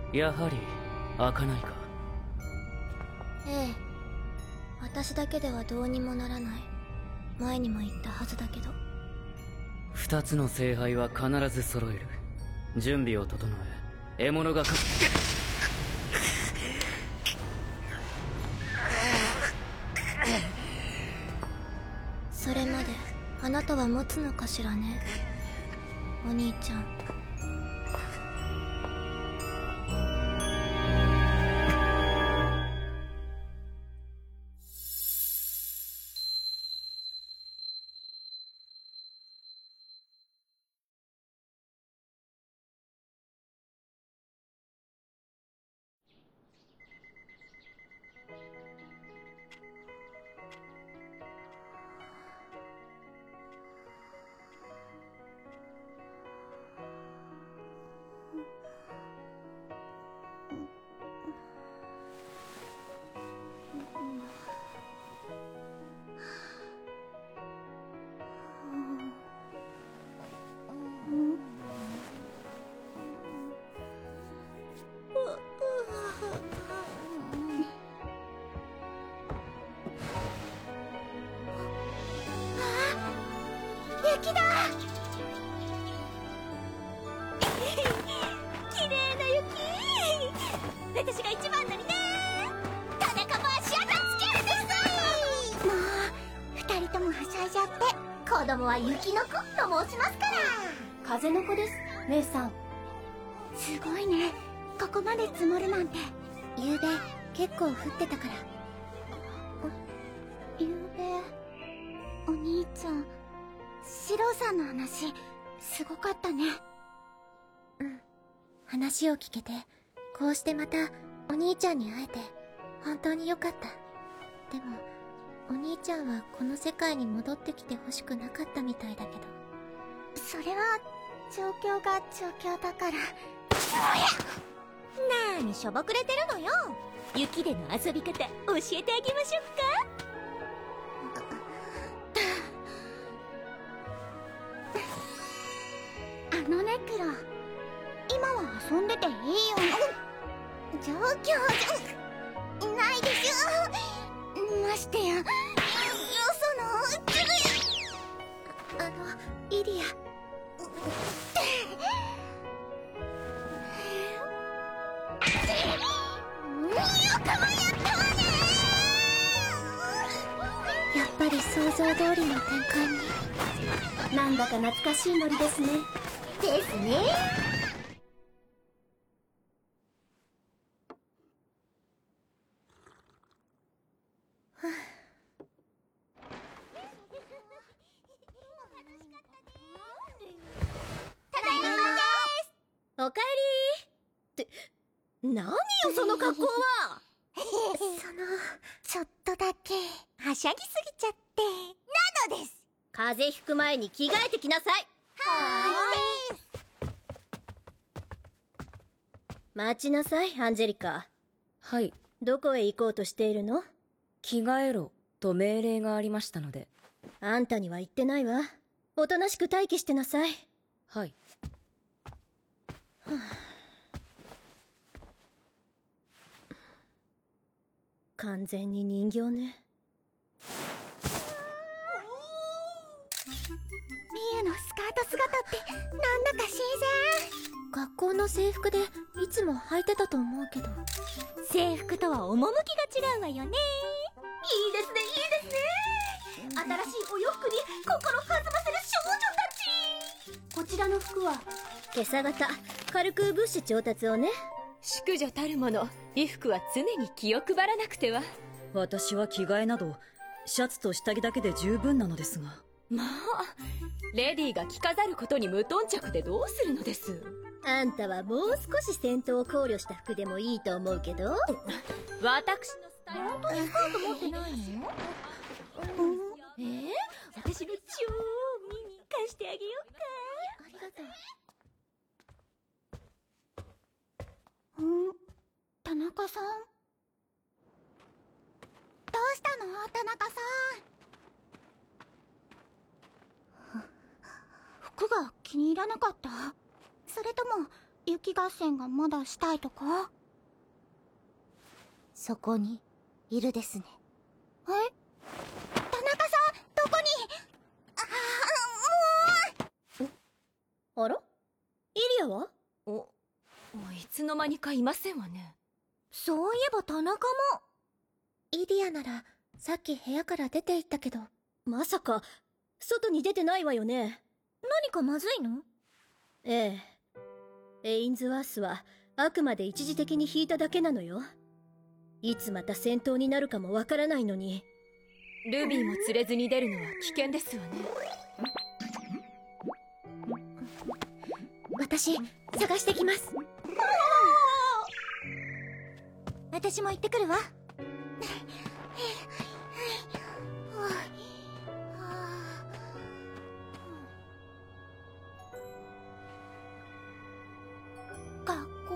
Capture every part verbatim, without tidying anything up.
やはり開かないか。 ええ、私だけではどうにもならない。前にも言ったはずだけど。 二つの聖杯は必ず揃える。準備を整え、獲物がかそれまであなたは持つのかしらね、お兄ちゃん。 雪だ綺麗な雪私が一番乗りね田中も足跡つけるですもう二人ともはしゃいじゃって子供は雪の子と申しますから風の子です、姉さん。 すごいね、ここまで積もるなんて。 ゆうべ結構降ってたから。 ゆうべお兄ちゃんシロさんの話すごかったね。 うん、話を聞けて、こうしてまたお兄ちゃんに会えて本当によかった。でもお兄ちゃんはこの世界に戻ってきてほしくなかったみたいだけど。 それは状況が状況だから。なーにしょぼくれてるのよ。雪での遊び方教えてあげましょうか。あのねクロ、今は遊んでていいよ。状況じゃないでしょ。ましてやよそのあのイリア、 よくもやったわね。 やっぱり想像通りの展開に。 なんだか懐かしいノリですね。 ですね。ただいまです。 おかえりー。って何よその格好は。 そのちょっとだけはしゃぎすぎちゃってなのです。 風邪ひく前に着替えてきなさい。 はーい。 待ちなさい、アンジェリカ。 はい。 どこへ行こうとしているの？ 着替えろと命令がありましたので。 あんたには言ってないわ。おとなしく待機してなさい。 はい。 はあ、完全に人形ね。 ミエのスカート姿ってなんだか新鮮。 学校の制服でいつも履いてたと思うけど。 制服とは趣が違うわよね。いいですね、いいですね。新しいお洋服に心弾ませる少女たち。 こちらの服は今朝方軽く物資調達をね。 淑女たるもの、衣服は常に気を配らなくては。 私は着替えなどシャツと下着だけで十分なのですが。 まあレディーが着飾ることに無頓着でどうするのです。 あんたはもう少し戦闘を考慮した服でもいいと思うけど。 私のスタイル。 本当にスカート持ってないの？ えー、私の超ミニ貸してあげようか。 ありがとう。 うん、田中さん。どうしたの田中さん。服が気に入らなかった？それとも雪合戦がまだしたいとか？ そこにいるですね。 え？田中さん、どこに？ああら、イリアは？ お、もういつの間にかいませんわね。 そういえば田中も。イリアならさっき部屋から出て行ったけど。 まさか外に出てないわよね。 何かまずいの？ ええ、エインズワースはあくまで一時的に引いただけなのよ。いつまた戦闘になるかもわからないのに。 ルビーも連れずに出るのは危険ですわね。 私探してきます。 私も行ってくるわ。学校？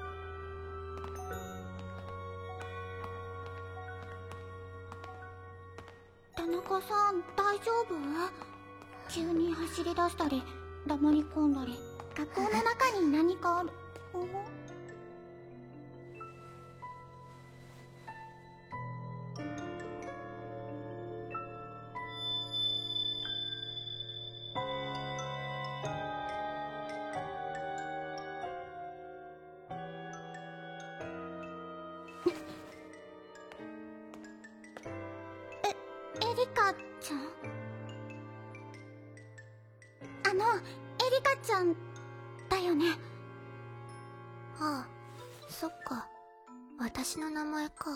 田中さん、大丈夫？急に走り出したり黙り込んだり。学校の中に何かある？え、エリカちゃん？あの、エリカちゃんだよね。 ああ、そっか。私の名前か。はい、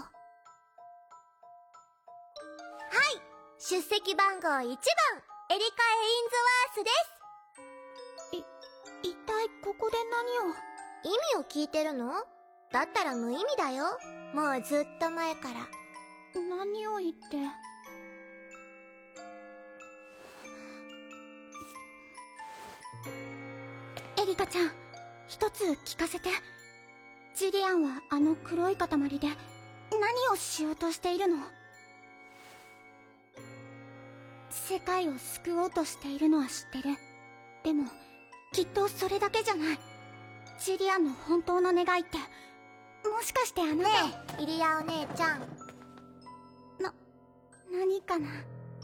出席番号いちばん、エリカ・エインズワースです。 い、一体ここで何を？ 意味を聞いてるの？だったら無意味だよ。もうずっと前から。 何を言って。エリカちゃん、一つ聞かせて。ジリアンはあの黒い塊で何をしようとしているの？世界を救おうとしているのは知ってる。でもきっとそれだけじゃない。ジリアンの本当の願いって、もしかしてあなた… ねえ、イリアお姉ちゃん。 な、何かな？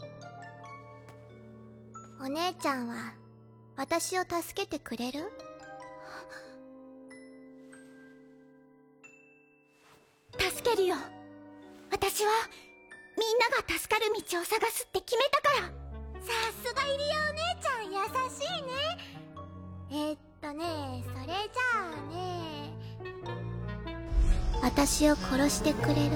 お姉ちゃんは私を助けてくれる？ 助けるよ。私はみんなが助かる道を探すって決めたから。 さすがイリアお姉ちゃん、優しいね。えー、っとね、それじゃあね、私を殺してくれる？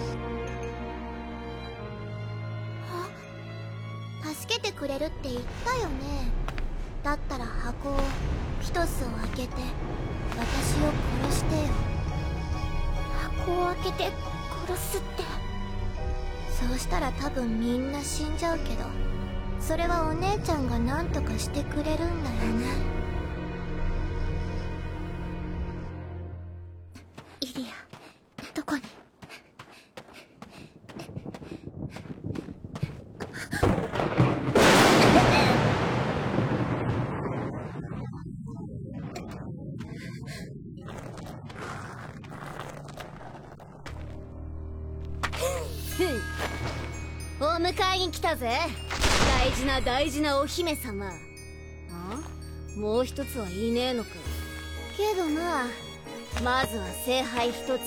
助けてくれるって言ったよね。だったら箱を一つを開けて私を殺してよ。 箱を開けて殺すって。 そうしたら多分みんな死んじゃうけど、それはお姉ちゃんが何とかしてくれるんだよね。 イリア、どこに？ お迎えに来たぜ、大事な大事なお姫様。あ？もう一つはいねえのか。けどな、まずは聖杯一つ確保っと。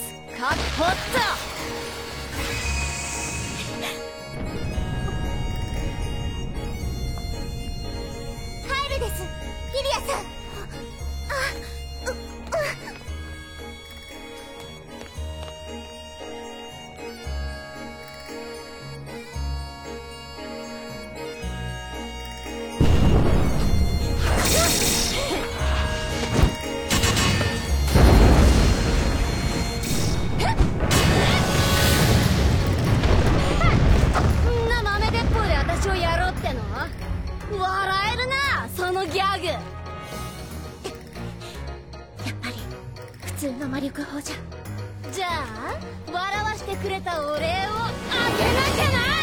入るです、イリアさん。あ、う、うんな豆鉄砲で私をやろうっての？笑えるな、そのギャグ。 やっぱり普通の魔力砲じゃ。 じゃあ笑わしてくれたお礼をあげなきゃな。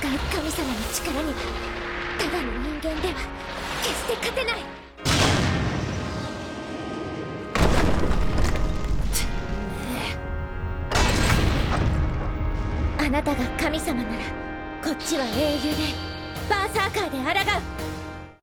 神様の力にはただの人間では決して勝てない。あなたが神様ならこっちは英雄でバーサーカーで抗う。